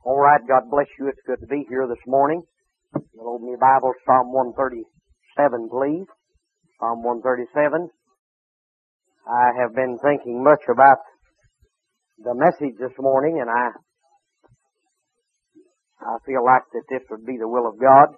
All right, God bless you. It's good to be here this morning. You'll open your Bible, Psalm 137, please. Psalm 137. I have been thinking much about the message this morning, and I feel like that this would be the will of God.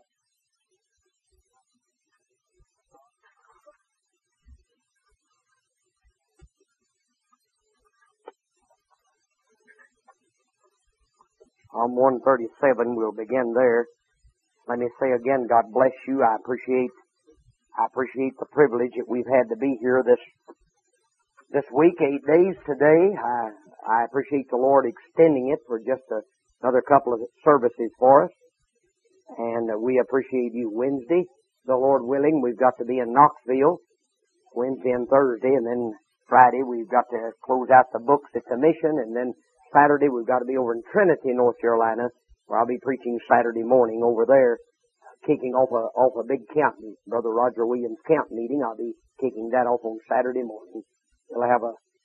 Psalm 137, we'll begin there. Let me say again, God bless you. I appreciate the privilege that we've had to be here this week, 8 days today. I appreciate the Lord extending it for just another couple of services for us. And we appreciate you. Wednesday, the Lord willing, we've got to be in Knoxville, Wednesday and Thursday, and then Friday we've got to close out the books at the mission, and then Saturday we've got to be over in Trinity, North Carolina, where I'll be preaching Saturday morning over there, kicking off a big camp, Brother Roger Williams camp meeting. I'll be kicking that off on Saturday morning. We'll have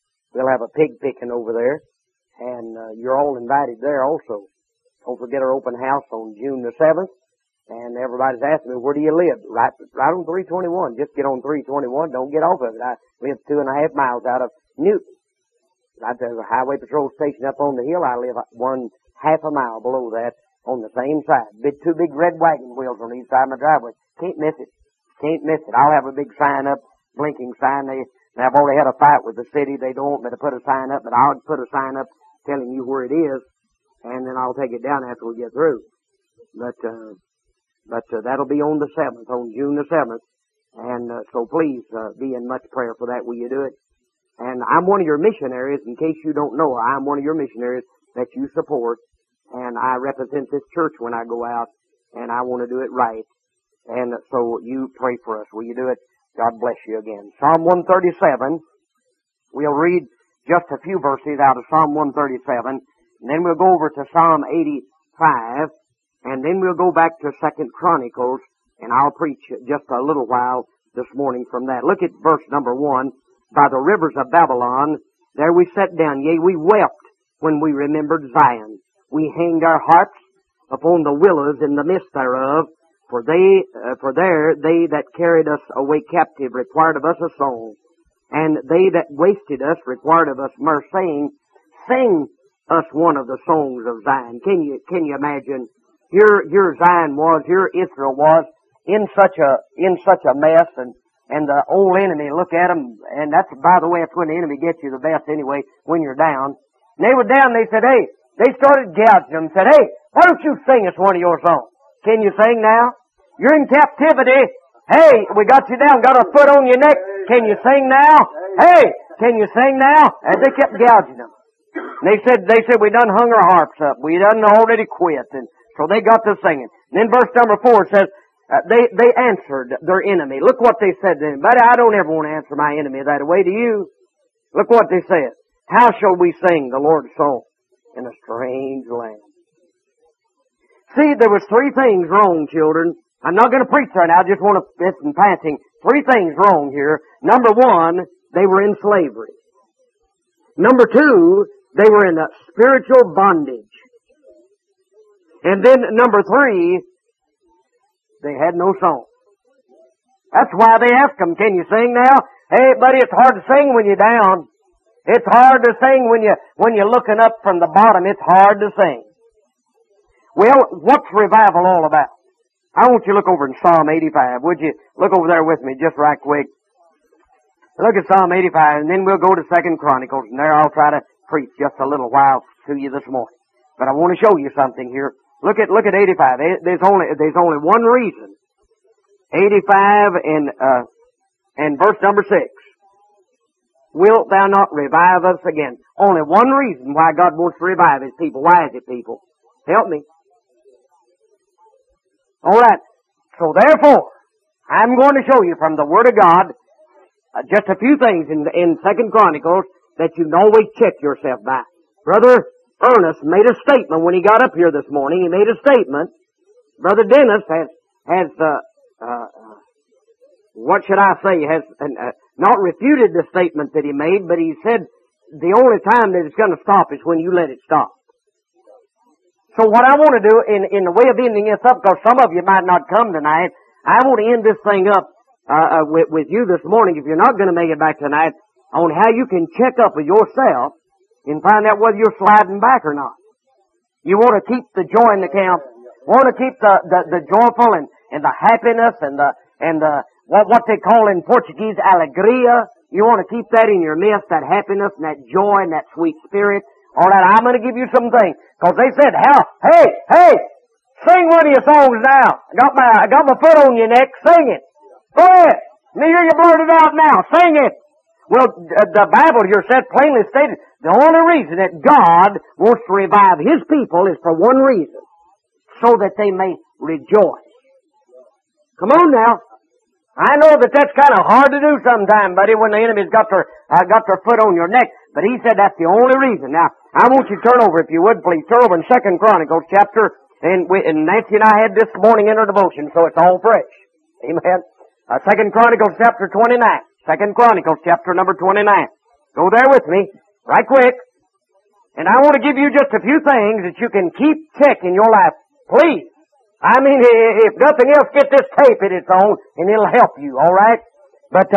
a pig picking over there, and you're all invited there also. Don't forget our open house on June the 7th, and everybody's asking me, where do you live? Right on 321. Just get on 321. Don't get off of it. I live 2.5 miles out of Newton. Right there's a highway patrol station up on the hill. I live 1/2 a mile below that on the same side. Two big red wagon wheels on each side of my driveway. Can't miss it. Can't miss it. I'll have a big sign up, blinking sign. I've already had a fight with the city. They don't want me to put a sign up, but I'll put a sign up telling you where it is, and then I'll take it down after we get through. But that'll be on the 7th, on June the 7th. And so please be in much prayer for that. Will you do it? And I'm one of your missionaries. In case you don't know, I'm one of your missionaries that you support. And I represent this church when I go out, and I want to do it right. And so you pray for us. Will you do it? God bless you again. Psalm 137. We'll read just a few verses out of Psalm 137, and then we'll go over to Psalm 85, and then we'll go back to 2 Chronicles, and I'll preach just a little while this morning from that. Look at verse number 1. By the rivers of Babylon, there we sat down. Yea, we wept when we remembered Zion. We hanged our harps upon the willows in the midst thereof. For there they that carried us away captive required of us a song. And they that wasted us required of us mirth, saying, sing us one of the songs of Zion. Can you imagine? Your Zion was, your Israel was in such a mess, and the old enemy, look at them, and that's, by the way, that's when the enemy gets you the best anyway, when you're down. And they were down, they said, hey, they started gouging them, said, hey, why don't you sing us one of your songs? Can you sing now? You're in captivity. Hey, we got you down, got a foot on your neck. Can you sing now? Hey, can you sing now? And they kept gouging them. And they said, we done hung our harps up. We done already quit. And so they got to singing. And then verse number 4 says, they answered their enemy. Look what they said to him. But I don't ever want to answer my enemy that way, do you? Look what they said. How shall we sing the Lord's song in a strange land? See, there was 3 things wrong, children. I'm not going to preach right now. I just want to, it's in passing. 3 things wrong here. Number 1, they were in slavery. Number 2, they were in a spiritual bondage. And then number 3, they had no song. That's why they asked them, can you sing now? Hey, buddy, it's hard to sing when you're down. It's hard to sing when you're looking up from the bottom. It's hard to sing. Well, what's revival all about? I want you to look over in Psalm 85. Would you look over there with me just right quick? Look at Psalm 85, and then we'll go to 2 Chronicles, and there I'll try to preach just a little while to you this morning. But I want to show you something here. Look at 85. There's only one reason. 85 and verse number 6. Wilt thou not revive us again? Only one reason why God wants to revive His people. Why is it, people? Help me. All right. So therefore, I'm going to show you from the Word of God just a few things in 2 Chronicles that you can always check yourself by. Brother Ernest made a statement when he got up here this morning. He made a statement. Brother Dennis has what should I say, has not refuted the statement that he made, but he said the only time that it's going to stop is when you let it stop. So what I want to do in the way of ending this up, because some of you might not come tonight, I want to end this thing up with you this morning. If you're not going to make it back tonight, on how you can check up with yourself and find out whether you're sliding back or not. You want to keep the joy in the camp. Want to keep the joyful and the happiness and the what they call in Portuguese alegria. You want to keep that in your midst, that happiness and that joy and that sweet spirit. All right, I'm going to give you some things. Because they said, hey, sing one of your songs now. I got my foot on your neck. Sing it. Go ahead. Let me hear you blurt it out now. Sing it. Well, the Bible here said, plainly stated, the only reason that God wants to revive His people is for one reason. So that they may rejoice. Come on now. I know that that's kind of hard to do sometime, buddy, when the enemy's got their foot on your neck. But he said that's the only reason. Now, I want you to turn over, if you would, please. Turn over in 2 Chronicles chapter, and Nancy and I had this morning in our devotion, so it's all fresh. Amen. 2 Chronicles chapter 29. 2 Chronicles chapter number 29. Go there with me, right quick. And I want to give you just a few things that you can keep check in your life. Please. I mean, if nothing else, get this tape in its own, and it'll help you, all right? But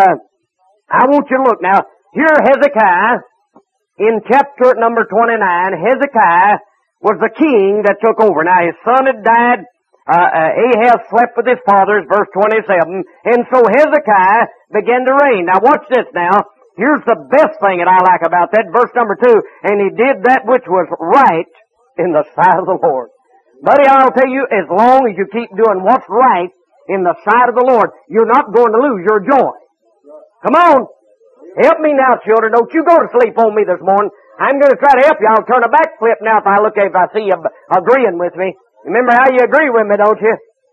I want you to look now. Here Hezekiah, in chapter number 29, Hezekiah was the king that took over. Now, his son had died. Ahaz slept with his fathers, verse 27. And so Hezekiah began to reign. Now, watch this now. Here's the best thing that I like about that, verse number 2. And he did that which was right in the sight of the Lord. Buddy, I'll tell you, as long as you keep doing what's right in the sight of the Lord, you're not going to lose your joy. Come on. Help me now, children. Don't you go to sleep on me this morning. I'm going to try to help you. I'll turn a backflip now if I see you agreeing with me. Remember how you agree with me, don't you?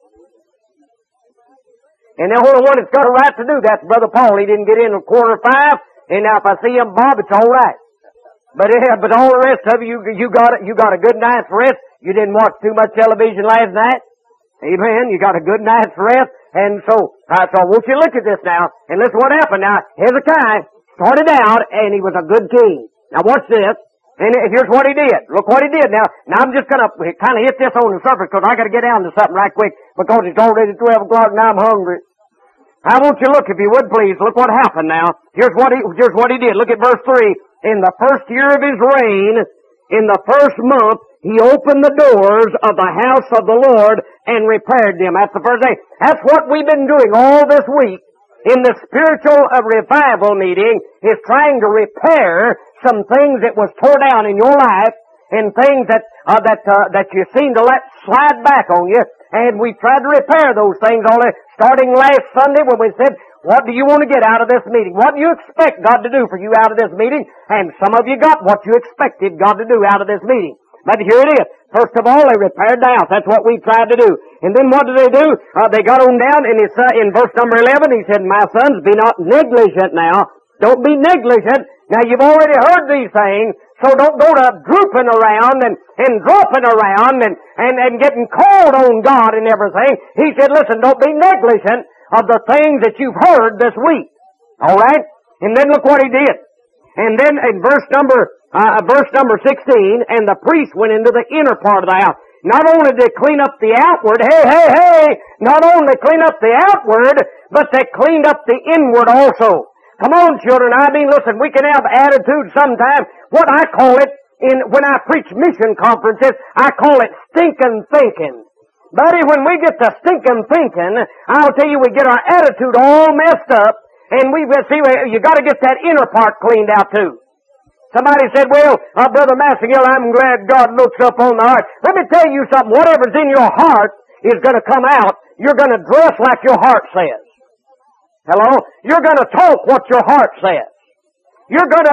And the only one that's got a right to do that's Brother Paul. He didn't get in at 4:45. And now if I see him, Bob, it's all right. But all the rest of you got a good night's rest. You didn't watch too much television last night. Amen. You got a good night's rest. And so I want you to look at this now. And listen what happened now. Hezekiah started out and he was a good king. Now watch this. And here's what he did. Look what he did now. Now I'm just going to kind of hit this on the surface because I got to get down to something right quick because it's already 12 o'clock and I'm hungry. I want you to look, if you would please. Look what happened now. Here's what he did. Look at verse 3. In the first year of his reign, in the first month, he opened the doors of the house of the Lord and repaired them. That's the first thing. That's what we've been doing all this week in the spiritual revival meeting, is trying to repair some things that was tore down in your life and things that you seem to let slide back on you. And we tried to repair those things starting last Sunday when we said, what do you want to get out of this meeting? What do you expect God to do for you out of this meeting? And some of you got what you expected God to do out of this meeting. But here it is. First of all, they repaired the house. That's what we tried to do. And then what did they do? They got on down and in verse number 11, he said, my sons, be not negligent now. Don't be negligent. Now you've already heard these things, so don't go to drooping around and dropping around and getting cold on God and everything. He said, listen, don't be negligent of the things that you've heard this week. All right? And then look what he did. And then in verse number 16, and the priest went into the inner part of the house. Not only did they clean up the outward, not only clean up the outward, but they cleaned up the inward also. Come on, children. I mean, listen, we can have attitude sometimes. What I call it, when I preach mission conferences, I call it stinking thinking. Buddy, when we get to stinking thinking, I'll tell you, we get our attitude all messed up, and you got to get that inner part cleaned out too. Somebody said, well, Brother Massengill, I'm glad God looks up on the heart. Let me tell you something. Whatever's in your heart is going to come out. You're going to dress like your heart says. Hello? You're going to talk what your heart says. You're going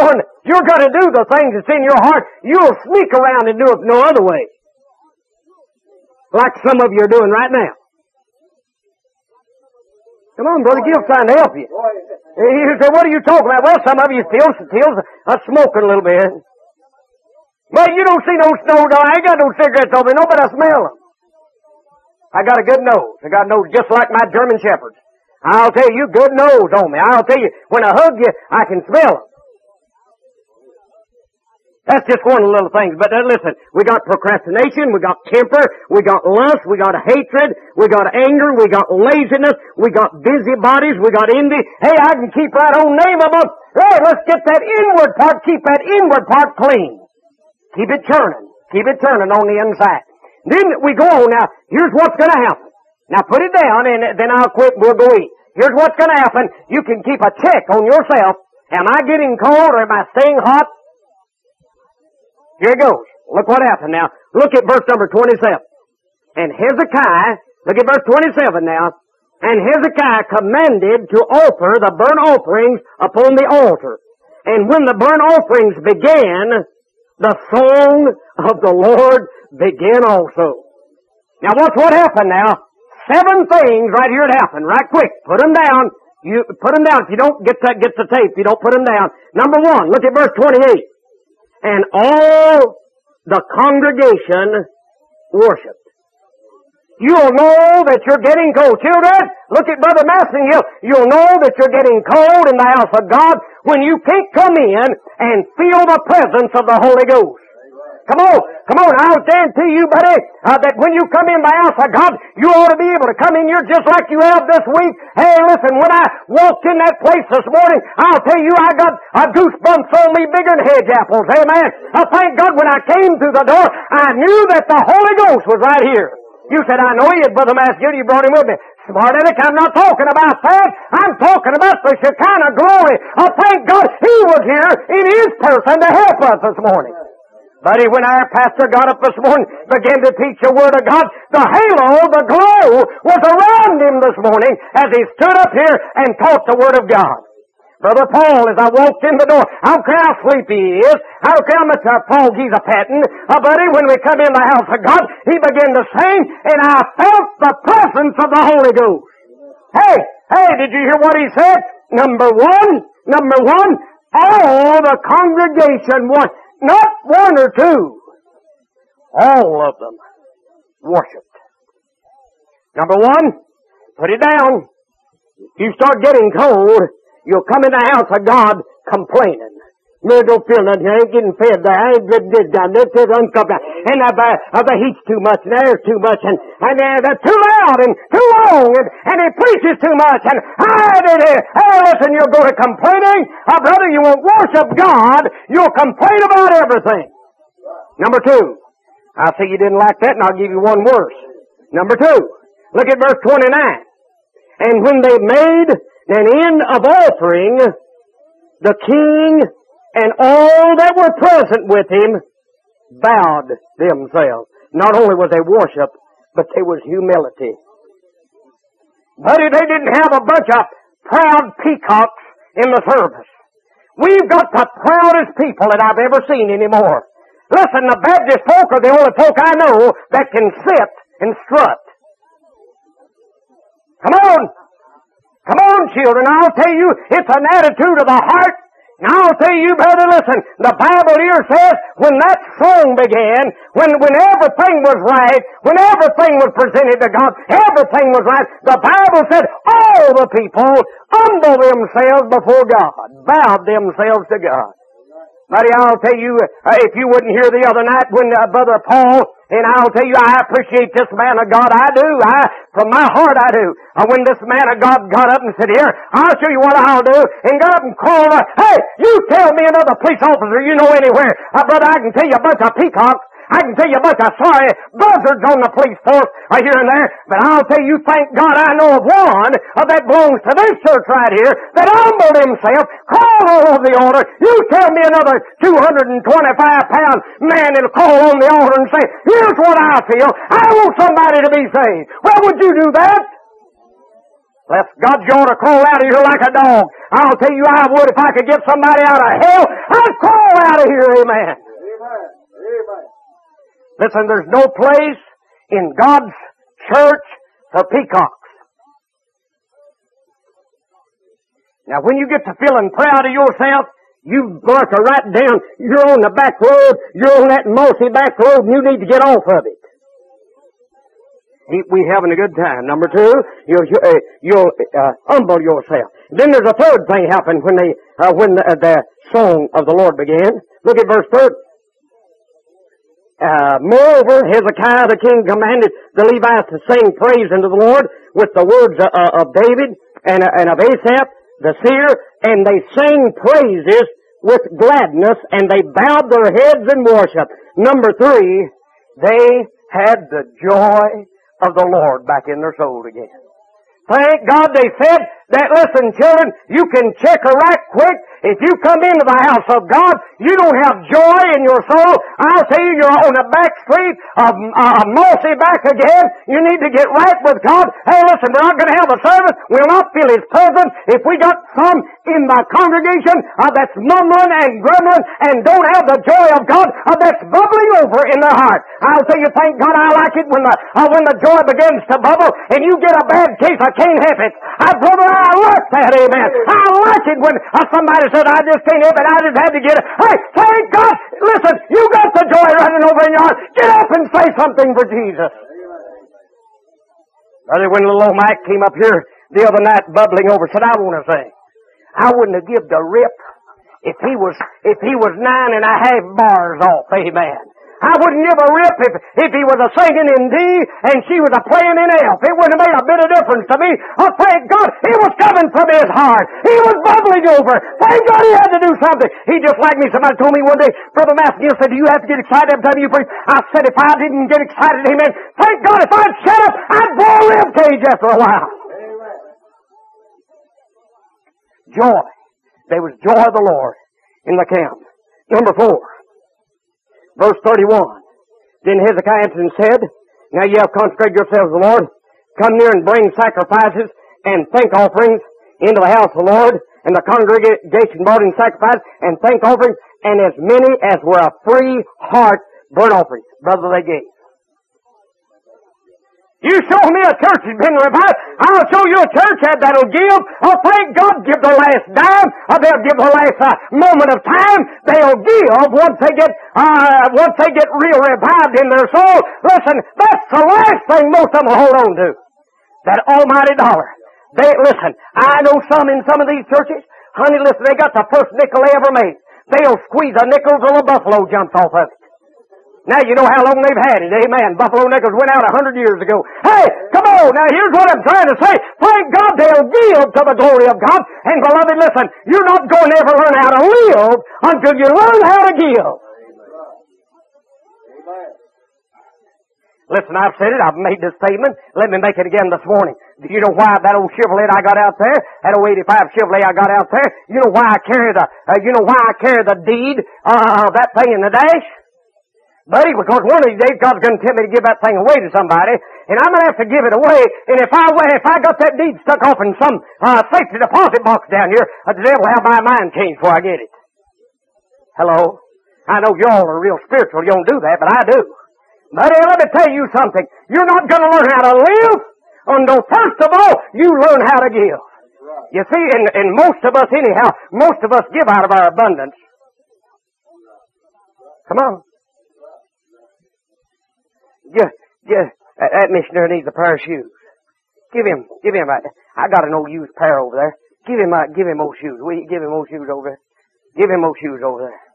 to do the things that's in your heart. You'll sneak around and do it no other way. Like some of you are doing right now. Come on, Brother Gil's trying to help you. You say, what are you talking about? Well, some of you still smoking a little bit. Well, you don't see no snow, no. I ain't got no cigarettes over there, no, but I smell them. I got a good nose. I got a nose just like my German Shepherds. I'll tell you, good nose on me. I'll tell you, when I hug you, I can smell them. That's just one of the little things. But listen, we got procrastination, we got temper, we got lust, we got hatred, we got anger, we got laziness, we got busybodies, we got envy. Hey, I can keep right on name of them. Hey, let's get that inward part, keep that inward part clean. Keep it turning. Keep it turning on the inside. Then we go on now. Here's what's going to happen. Now put it down and then I'll quit and we'll go eat. Here's what's going to happen. You can keep a check on yourself. Am I getting cold or am I staying hot? Here it goes. Look what happened now. Look at verse number 27. And Hezekiah, look at verse 27 now. And Hezekiah commanded to offer the burnt offerings upon the altar. And when the burnt offerings began, the song of the Lord began also. Now watch what happened now. 7 things right here that happened. Right quick. Put them down. You put them down. If you don't get the tape, you don't put them down. Number 1, look at verse 28. And all the congregation worshipped. You'll know that you're getting cold. Children, look at Brother Massingill. You'll know that you're getting cold in the house of God when you can't come in and feel the presence of the Holy Ghost. Come on. I'll guarantee you, buddy, that when you come in the house of God, you ought to be able to come in here just like you have this week. Hey, listen, when I walked in that place this morning, I'll tell you, I got a goosebumps on me bigger than hedge apples. Amen. Thank God when I came through the door, I knew that the Holy Ghost was right here. You said, I know you, Brother Masgill, you brought him with me. Smart aleck, I'm not talking about that. I'm talking about the Shekinah glory. Thank God he was here in his person to help us this morning. Buddy, when our pastor got up this morning, began to teach the Word of God, the halo, the glow, was around him this morning as he stood up here and taught the Word of God. Brother Paul, as I walked in the door, I don't care how sleepy he is, I don't care how much fog he's a-patting, buddy, when we come in the house of God, he began to sing, and I felt the presence of the Holy Ghost. Hey, did you hear what he said? Number one, all the congregation was. Not 1 or 2. All of them worshipped. Number 1, put it down. If you start getting cold, you'll come in the house of God complaining. Me don't feel nothing. I ain't getting fed there. I ain't getting this done. This is uncomfortable. And the heat's too much, and the air's too much, and they're too loud and too long, and it preaches too much, and listen, you'll go to complaining. Brother, you won't worship God. You'll complain about everything. Number 2. I see you didn't like that, and I'll give you one worse. Number 2. Look at verse 29. And when they made an end of offering, the king and all that were present with him bowed themselves. Not only was they worship, but there was humility. Buddy, they didn't have a bunch of proud peacocks in the service. We've got the proudest people that I've ever seen anymore. Listen, the Baptist folk are the only folk I know that can sit and strut. Come on, children. I'll tell you, it's an attitude of the heart. Now I'll tell you, brother, listen, the Bible here says when that song began, when everything was right, when everything was presented to God, everything was right, the Bible said all the people humbled themselves before God, bowed themselves to God. Buddy, I'll tell you, if you wouldn't hear the other night when Brother Paul, and I'll tell you, I appreciate this man of God. I do. From my heart, I do. When this man of God got up and said, here, I'll show you what I'll do, and got up and called out, hey, you tell me another police officer you know anywhere. Brother, I can tell you a bunch of peacocks. I can tell you a bunch of sorry buzzards on the police force right here and there, but I'll tell you, thank God I know of one that belongs to this church right here that humbled himself, called over the altar. You tell me another 225-pound man that'll call on the altar and say, here's what I feel. I want somebody to be saved. Well, would you do that? Bless God, you ought to crawl out of here like a dog. I'll tell you I would if I could get somebody out of hell. I'd crawl out of here, amen. Amen. Listen, there's no place in God's church for peacocks. Now, when you get to feeling proud of yourself, you mark a right down. You're on the back road. You're on that mossy back road, and you need to get off of it. We having a good time. Number 2, you'll humble yourself. Then there's a third thing happened when the song of the Lord began. Look at verse 3. Moreover, Hezekiah the king commanded the Levites to sing praise unto the Lord with the words of David and of Asaph the seer, and they sang praises with gladness, and they bowed their heads in worship. Number 3, they had the joy of the Lord back in their soul again. Thank God they said that, listen, children, you can check her right quick. If you come into the house of God, you don't have joy in your soul. I'll tell you, you're on the back street of Mossy back again. You need to get right with God. Hey, listen, we're not going to have a service. We'll not feel His presence. If we got some in the congregation that's mumbling and grumbling and don't have the joy of God that's bubbling over in their heart. I'll tell you, thank God I like it when the joy begins to bubble and you get a bad case. I can't help it. Brother, I like that, amen. I like it when somebody says, I just can't help it. I just had to get it. Hey, thank God. Listen, you got the joy running over in your heart. Get up and say something for Jesus. Brother, when little old Mike came up here the other night bubbling over, said, I want to sing. I wouldn't have given the rip if he was 9.5 bars off, amen. I wouldn't give a rip if he was a singing in D and she was a playing in F. It wouldn't have made a bit of difference to me. Oh, thank God, he was coming from his heart. He was bubbling over. Thank God he had to do something. He just like me. Somebody told me one day, Brother Matthew said, do you have to get excited every time you preach? I said, if I didn't get excited, amen, thank God if I'd shut up, I'd blow a rib cage after a while. Amen. Joy. There was joy of the Lord in the camp. Number 4. Verse 31. Then Hezekiah answered and said, now ye have consecrated yourselves to the Lord. Come near and bring sacrifices and thank offerings into the house of the Lord. And the congregation brought in sacrifice and thank offerings, and as many as were a free heart burnt offerings. Brother, they gave. You show me a church that's been revived, I'll show you a church that'll give. Oh, thank God, give their last dime, or they'll give their last moment of time. They'll give once they get real revived in their soul. Listen, that's the last thing most of them will hold on to. That almighty dollar. Listen, I know some in some of these churches, honey, listen, they got the first nickel they ever made. They'll squeeze a nickel till a buffalo jumps off of it. Now you know how long they've had it, amen. Buffalo nickels went out 100 years ago. Hey, come on, now here's what I'm trying to say. Thank God they'll give to the glory of God. And beloved, listen, you're not going to ever learn how to live until you learn how to give. Amen. Listen, I've said it, I've made this statement. Let me make it again this morning. Do you know why that old Chevrolet I got out there, that old 85 Chevrolet I got out there, you know why I carry the deed of that thing in the dash? Buddy, because one of these days God's going to tell me to give that thing away to somebody, and I'm going to have to give it away, and if I got that deed stuck off in some safety deposit box down here, the devil will have my mind changed before I get it. Hello? I know y'all are real spiritual, you don't do that, but I do. Buddy, let me tell you something. You're not going to learn how to live until first of all, you learn how to give. You see, and most of us anyhow, most of us give out of our abundance. Come on. Yeah, that missionary needs a pair of shoes. Give him. I got an old used pair over there. Give him old shoes. Give him old shoes over there. Give him old shoes over there.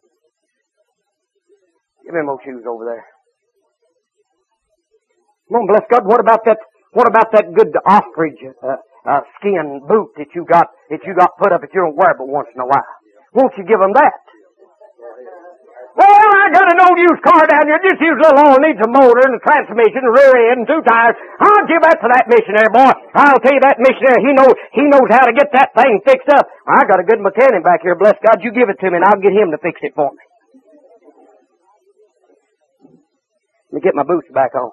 Give him old shoes over there. Come on, bless God. What about that good ostrich skin boot that you got put up that you don't wear but once in a while? Won't you give him that? Well, I got an old used car down here. Just use a little oil. Needs a motor and a transmission, a rear end, and 2 tires. I'll give that to that missionary, boy. I'll tell you, that missionary, he knows how to get that thing fixed up. I got a good mechanic back here. Bless God, you give it to me, and I'll get him to fix it for me. Let me get my boots back on.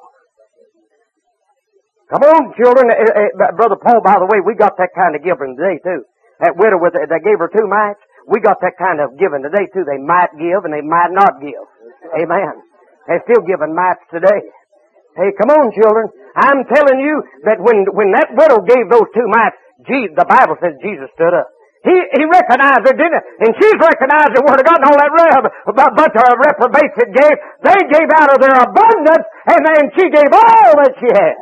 Come on, children. Brother Paul, by the way, we got that kind of giving today, too. That widow that gave her 2 mites. We got that kind of giving today, too. They might give and they might not give. Amen. They're still giving mites today. Hey, come on, children. I'm telling you that when that widow gave those 2 mites, the Bible says Jesus stood up. He recognized her, didn't he? And she's recognized the Word of God and all that bunch of reprobates that gave. They gave out of their abundance, and then she gave all that she had.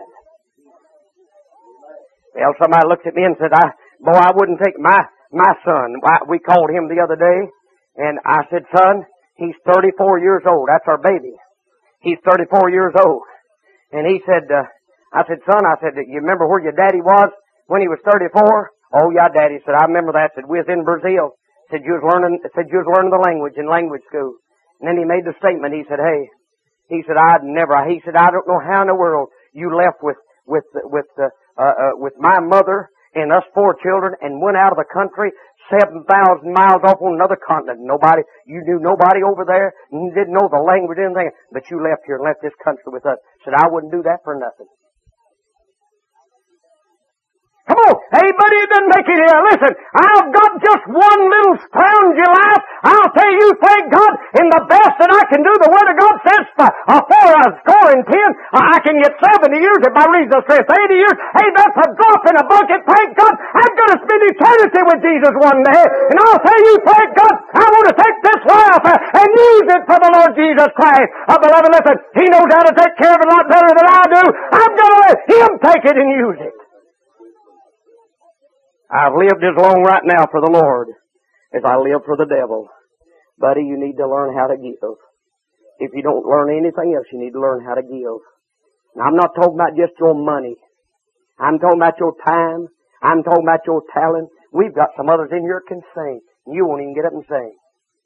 Well, somebody looked at me and said, I wouldn't take my son. We called him the other day, and I said, son, he's 34 years old. That's our baby. He's 34 years old. And he said, I said, son, you remember where your daddy was when he was 34? Oh yeah, Daddy. Said, I remember that. Said, we was in Brazil. Said, you was learning the language in language school. And then he made the statement. He said, hey, he said, I don't know how in the world you left with my mother and us 4 children and went out of the country 7,000 miles off on another continent. You knew nobody over there, and you didn't know the language or anything, but you left here and left this country with us. Said, I wouldn't do that for nothing. Come on. Hey, buddy, it doesn't make it here. Listen, I've got just one little scroungy life. I'll tell you, thank God, in the best that I can do, the Word of God says, for a score and 10, I can get 70 years if by reason of strength. 80 years, hey, that's a drop in a bucket. Thank God, I'm going to spend eternity with Jesus one day. And I'll tell you, thank God, I want to take this life and use it for the Lord Jesus Christ. Beloved, listen, He knows how to take care of it a lot better than I do. I'm going to let Him take it and use it. I've lived as long right now for the Lord as I live for the devil. Buddy, you need to learn how to give. If you don't learn anything else, you need to learn how to give. Now, I'm not talking about just your money. I'm talking about your time. I'm talking about your talent. We've got some others in here that can sing. You won't even get up and sing.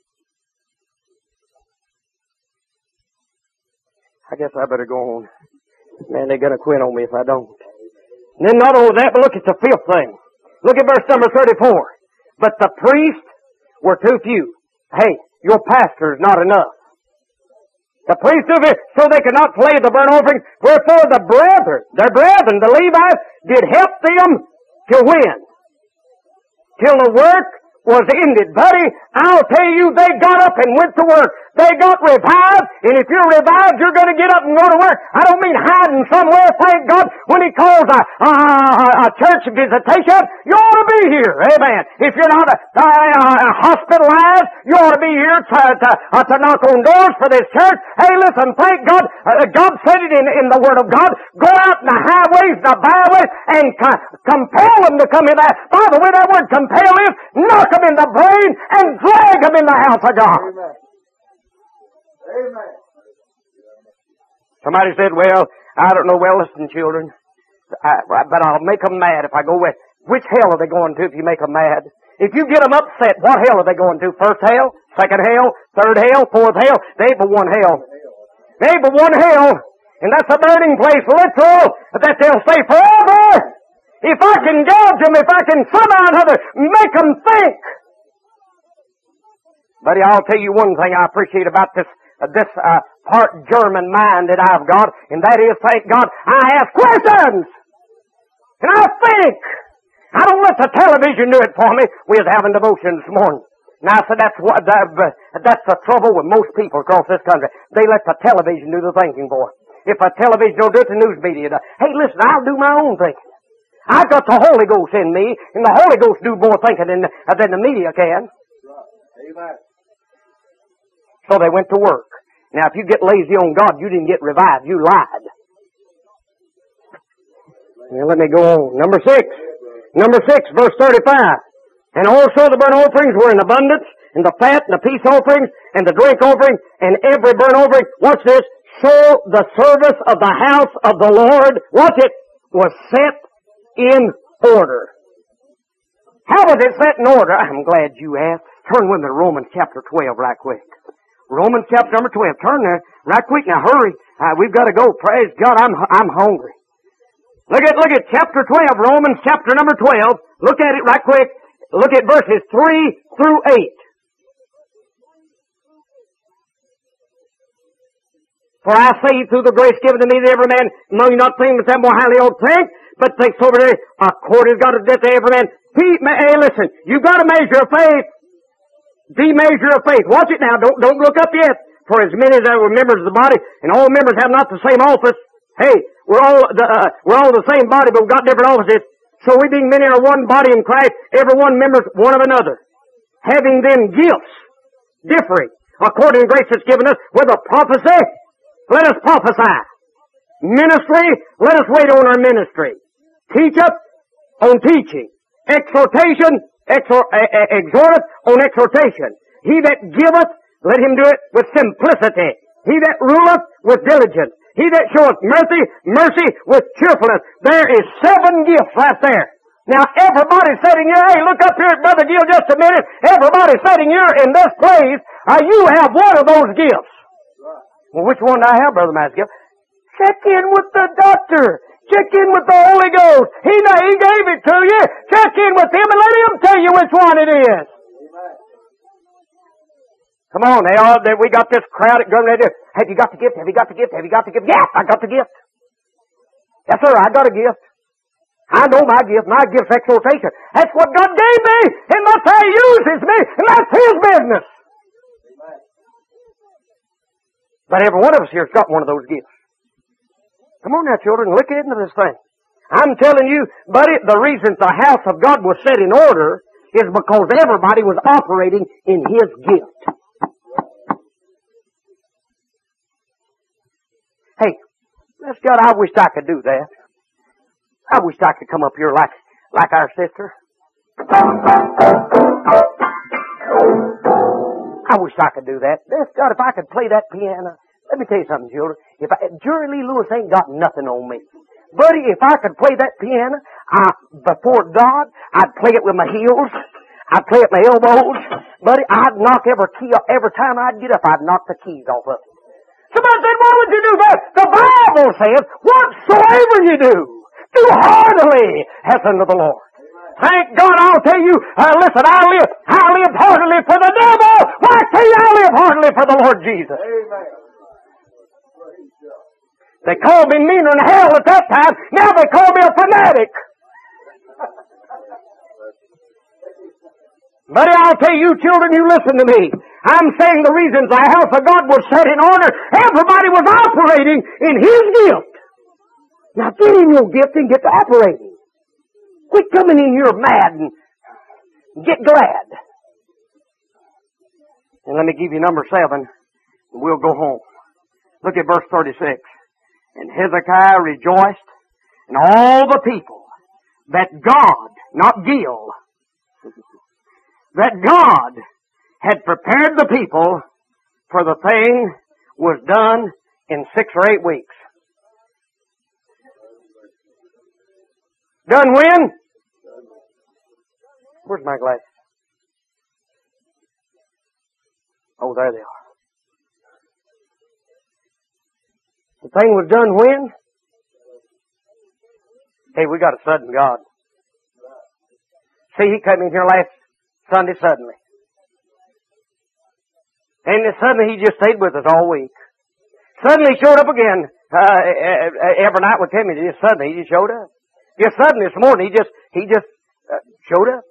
I guess I better go on. Man, they're going to quit on me if I don't. And then not only that, but look at the 5th thing. Look at verse number 34. But the priests were too few. Hey, your pastor is not enough. The priests too few, so they could not slay the burnt offering. Wherefore the brethren, the Levites, did help them to win. Till the work was ended. Buddy, I'll tell you, they got up and went to work. They got revived, and if you're revived, you're going to get up and go to work. I don't mean hiding somewhere, thank God. When He calls a church visitation, you ought to be here. Amen. If you're not hospitalized, you ought to be here to knock on doors for this church. Hey, listen, thank God. God said it in the Word of God. Go out in the highways, the byways, and compel them to come in there. By the way, that word compel is knock them in the brain and drag them in the house of God. Amen. Amen. Somebody said, well, I don't know. Well, listen, children, but I'll make them mad if I go with. Which hell are they going to if you make them mad? If you get them upset, what hell are they going to? First hell? Second hell? Third hell? Fourth hell? They ain't but one hell. They ain't but one hell. And that's a burning place, literal, that they'll stay forever. If I can gouge them, if I can somehow or another make them think. Buddy, I'll tell you one thing I appreciate about this part German mind that I've got, and that is, thank God, I ask questions! And I think! I don't let the television do it for me. We was having devotion this morning. Now, I said that's the trouble with most people across this country. They let the television do the thinking for them. If the television don't do it, the news media does. Hey, listen, I'll do my own thinking. I've got the Holy Ghost in me, and the Holy Ghost do more thinking than the media can. Amen. So they went to work. Now, if you get lazy on God, you didn't get revived. You lied. Now, let me go on. Number 6. Number 6, verse 35. And also the burnt offerings were in abundance, and the fat, and the peace offerings, and the drink offering, and every burnt offering. Watch this. So the service of the house of the Lord, watch it, was set in order. How was it set in order? I'm glad you asked. Turn with me to Romans chapter 12 right quick. Romans chapter number 12. Turn there right quick. Now hurry. We've got to go. Praise God. I'm hungry. Look at chapter 12. Romans chapter number 12. Look at it right quick. Look at verses 3 through 8. For I say through the grace given to me that every man know you not think that more highly ought to think, but think soberly according to God of death to every man. Hey, listen, you've got a measure of faith. The measure of faith. Watch it now. Don't look up yet. For as many as are members of the body, and all members have not the same office. Hey, we're all the same body, but we've got different offices. So we being many are one body in Christ, every one members one of another. Having then gifts differing according to grace that's given us, whether prophecy, let us prophesy. Ministry, let us wait on our ministry. Teach up on teaching. Exhortation, exhorteth on exhortation. He that giveth, let him do it with simplicity. He that ruleth with diligence. He that showeth mercy with cheerfulness. There is 7 gifts right there. Now everybody sitting here, hey, look up here at Brother Gill just a minute. Everybody sitting here in this place, you have one of those gifts. Well, which one do I have, Brother Masgill? Check in with the doctor. Check in with the Holy Ghost. He gave it to you. Check in with Him and let Him tell you which one it is. Come on, we got this crowd at Governor. Have you got the gift? Have you got the gift? Have you got the gift? Yes, I got the gift. Yes, sir, I got a gift. I know my gift. My gift's exhortation. That's what God gave me, and that's how He uses me, and that's His business. But every one of us here's got one of those gifts. Come on now, children, look into this thing. I'm telling you, buddy, the reason the house of God was set in order is because everybody was operating in His gift. Hey, bless God, I wish I could do that. I wish I could come up here like our sister. I wish I could do that. Bless God, if I could play that piano. Let me tell you something, children. Jerry Lee Lewis ain't got nothing on me. Buddy, if I could play that piano, before God, I'd play it with my heels. I'd play it with my elbows. Buddy, I'd knock every key off. Every time I'd get up, I'd knock the keys off of it. Somebody said, why would you do that? The Bible says, whatsoever you do heartily as unto the Lord. Thank God, I'll tell you, listen, I live heartily for the devil. Why, I tell you, I live heartily for the Lord Jesus. Amen. They called me meaner than hell at that time. Now they call me a fanatic. Buddy, I'll tell you, children, you listen to me. I'm saying the reasons the house of God was set in order, everybody was operating in His gift. Now get in your gift and get to operating. Quit coming in here mad and get glad. And let me give you number 7, and we'll go home. Look at verse 36. And Hezekiah rejoiced, and all the people, that God, not Gil, that God had prepared the people, for the thing was done in 6 or 8 weeks. Done when? Where's my glasses? Oh, there they are. The thing was done when? Hey, we got a sudden God. See, He came in here last Sunday suddenly. And then suddenly He just stayed with us all week. Suddenly He showed up again. Every night with Timmy, just suddenly He just showed up. Just suddenly this morning, He just showed up.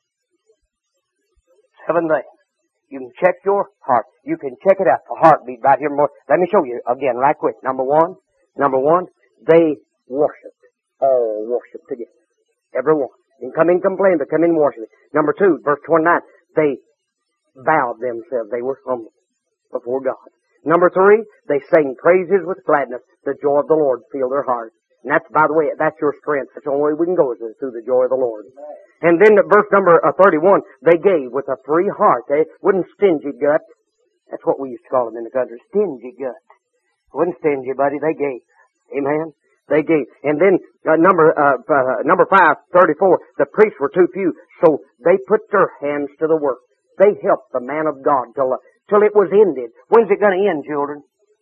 7 things. You can check your heart. You can check it out. The heartbeat right here. Let me show you again right quick. Number one, they worshiped. All worshiped together. Everyone. Didn't come in complaining, but come in worshiping. Number 2, verse 29, they bowed themselves. They were humble before God. Number 3, they sang praises with gladness. The joy of the Lord filled their hearts. And that's, by the way, that's your strength. That's the only way we can go is through the joy of the Lord. And then verse number 31, they gave with a free heart. They wasn't stingy gut. That's what we used to call them in the country, stingy gut. Wasn't stingy, buddy. They gave. Amen. They gave. And then number 5, 34, the priests were too few, so they put their hands to the work. They helped the man of God till it was ended. When's it going to end, children?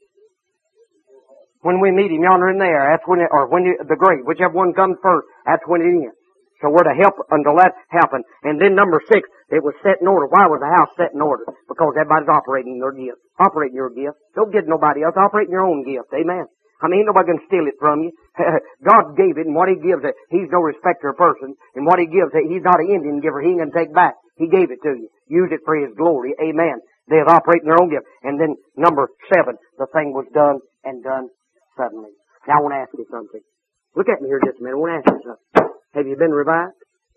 When we meet Him yonder in there, that's when the grave, whichever one comes first, that's when it ends. So we're to help until that happened. And then number 6, it was set in order. Why was the house set in order? Because everybody's operating their gift. Operating your gift. Don't get nobody else. Operate in your own gift. Amen. I mean, ain't nobody can steal it from you. God gave it, and what He gives it, He's no respecter of persons. And what He gives it, He's not an Indian giver. He ain't going to take back. He gave it to you. Use it for His glory. Amen. They have operated in their own gift. And then number 7, the thing was done and done suddenly. Now I want to ask you something. Look at me here just a minute. I want to ask you something. Have you been revived?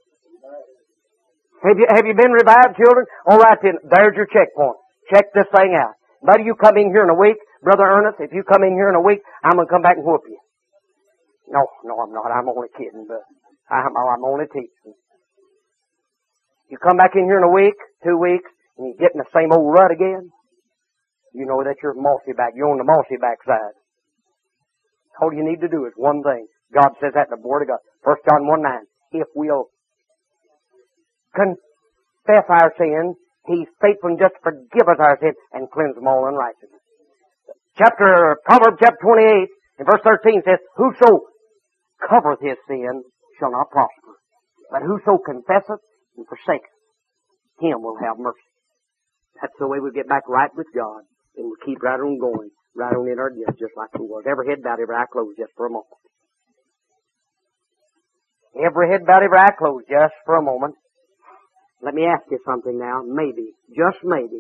Have you been revived, children? All right then, there's your checkpoint. Check this thing out. Buddy, you come in here in a week. Brother Ernest, if you come in here in a week, I'm going to come back and whoop you. No, I'm not. I'm only kidding, but I'm only teaching. You come back in here in a week, 2 weeks, and you get in the same old rut again. You know that you're mossy back. You're on the mossy back side. All you need to do is one thing. God says that in the Word of God. 1 John 1:9. If we'll confess our sins, He's faithful and just to forgive us our sins and cleanse them all unrighteousness. Proverbs chapter 28 and verse 13 says, Whoso covereth his sin shall not prosper, but whoso confesseth and forsaketh, him will have mercy. That's the way we get back right with God, and we keep right on going, right on in our guilt, just like we was. Every head bowed, every eye closed, just for a moment. Every head bowed, every eye closed, just for a moment. Let me ask you something now. Maybe, just maybe,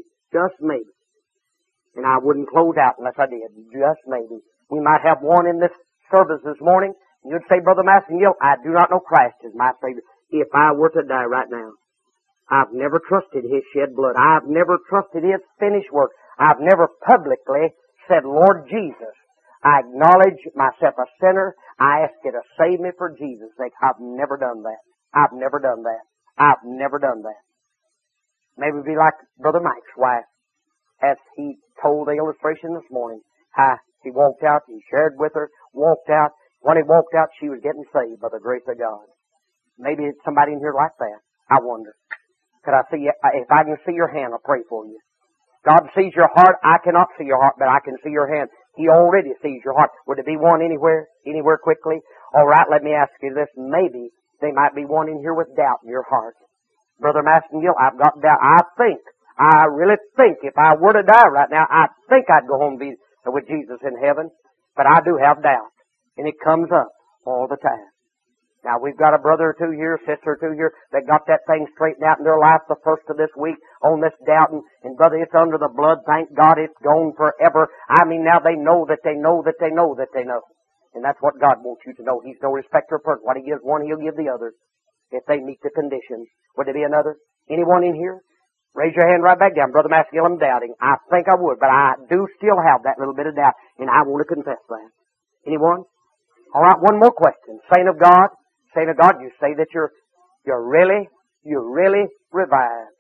and I wouldn't close out unless I did, just maybe. We might have one in this service this morning, and you'd say, Brother Massengill, I do not know Christ as my Savior. If I were to die right now, I've never trusted His shed blood. I've never trusted His finished work. I've never publicly said, Lord Jesus, I acknowledge myself a sinner. I ask you to save me for Jesus' sake. I've never done that. I've never done that. I've never done that. Maybe be like Brother Mike's wife, as he told the illustration this morning. He walked out, he shared with her, walked out. When he walked out, she was getting saved by the grace of God. Maybe it's somebody in here like that. I wonder. Could I see you? If I can see your hand, I'll pray for you. God sees your heart. I cannot see your heart, but I can see your hand. He already sees your heart. Would there be one anywhere quickly? All right, let me ask you this. Maybe there might be one in here with doubt in your heart. Brother Massengill, I've got doubt. I really think if I were to die right now, I think I'd go home and be with Jesus in heaven. But I do have doubt. And it comes up all the time. Now, we've got a brother or two here, sister or two here, that got that thing straightened out in their life the first of this week on this doubting. And brother, it's under the blood. Thank God it's gone forever. I mean, now they know that they know that they know that they know. And that's what God wants you to know. He's no respecter of person. What He gives one, He'll give the other, if they meet the conditions. Would there be another? Anyone in here? Raise your hand right back down. Brother Massengill, I'm doubting. I think I would, but I do still have that little bit of doubt, and I want to confess that. Anyone? All right, one more question. Saint of God, you say that you're really revived.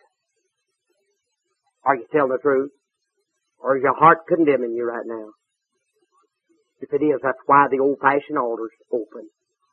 Are you telling the truth? Or is your heart condemning you right now? If it is, that's why the old-fashioned altar's open.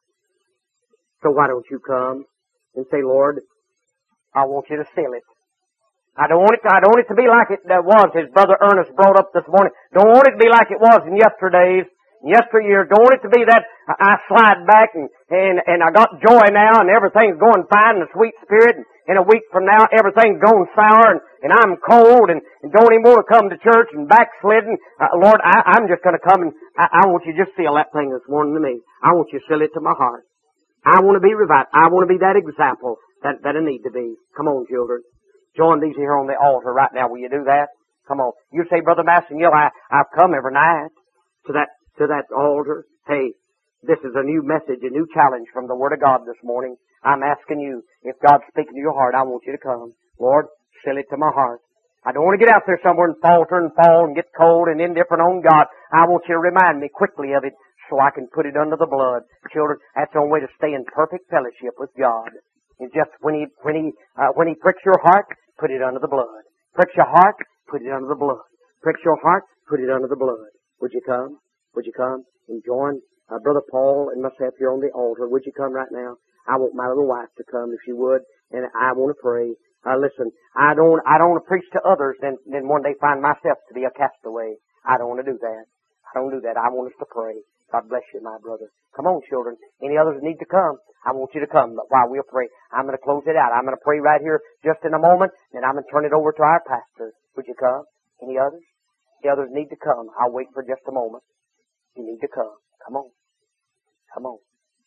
So why don't you come and say, Lord, I want you to seal it. I don't want it to be like it was, as Brother Ernest brought up this morning. Don't want it to be like it was in yesterdays, yesteryear. Don't want it to be that I slide back and I got joy now and everything's going fine in a sweet spirit. And in a week from now, everything's going sour and I'm cold and don't even want to come to church and backslidden. Lord, I'm just going to come and I want you to just seal that thing this morning to me. I want you to seal it to my heart. I want to be revived. I want to be that example that I need to be. Come on, children. Join these here on the altar right now. Will you do that? Come on. You say, Brother Massengill, I've come every night to that altar. Hey, this is a new message, a new challenge from the Word of God this morning. I'm asking you, if God's speaking to your heart, I want you to come. Lord, seal it to my heart. I don't want to get out there somewhere and falter and fall and get cold and indifferent on God. I want you to remind me quickly of it so I can put it under the blood. Children, that's the only way to stay in perfect fellowship with God. It's just when He pricks your heart, put it under the blood. Pricks your heart, put it under the blood. Pricks your heart, put it under the blood. Would you come? Would you come and join Brother Paul and myself here on the altar? Would you come right now? I want my little wife to come if she would, and I want to pray. Listen, I don't want to preach to others and then one day find myself to be a castaway. I don't want to do that. I don't do that. I want us to pray. God bless you, my brother. Come on, children. Any others that need to come? I want you to come. But while we'll pray, I'm going to close it out. I'm going to pray right here just in a moment, and I'm going to turn it over to our pastor. Would you come? Any others? The others need to come. I'll wait for just a moment. You need to come. Come on. Come on.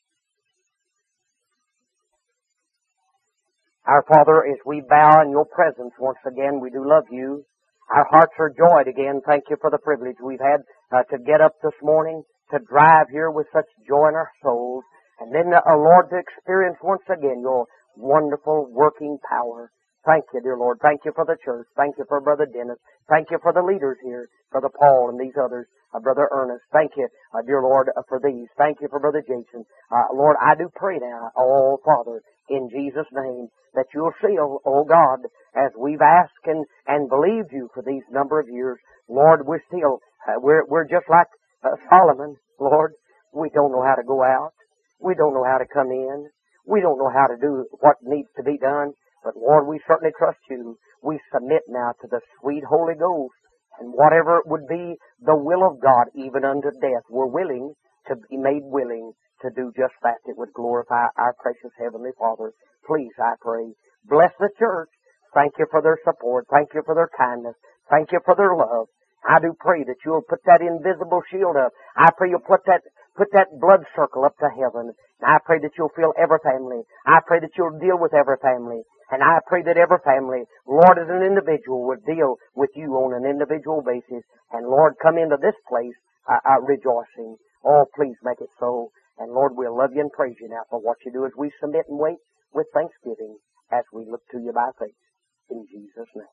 Our Father, as we bow in your presence once again, we do love you. Our hearts are joyed again. Thank you for the privilege we've had to get up this morning, to drive here with such joy in our souls, and then, Lord, to experience once again your wonderful working power. Thank you, dear Lord. Thank you for the church. Thank you for Brother Dennis. Thank you for the leaders here, Brother Paul and these others, Brother Ernest. Thank you, dear Lord, for these. Thank you for Brother Jason. Lord, I do pray now, oh Father, in Jesus' name, that you'll see, oh God, as we've asked and believed you for these number of years, Lord, we're just like Solomon, Lord. We don't know how to go out. We don't know how to come in. We don't know how to do what needs to be done. But Lord, we certainly trust you. We submit now to the sweet Holy Ghost. And whatever it would be the will of God, even unto death, we're willing to be made willing to do just that. It would glorify our precious Heavenly Father. Please, I pray, bless the church. Thank you for their support. Thank you for their kindness. Thank you for their love. I do pray that you'll put that invisible shield up. I pray you'll put that blood circle up to heaven. I pray that you'll fill every family. I pray that you'll deal with every family. And I pray that every family, Lord, as an individual, would deal with you on an individual basis. And Lord, come into this place rejoicing. Oh, please make it so. And Lord, we'll love you and praise you now for what you do as we submit and wait with thanksgiving as we look to you by faith. In Jesus' name.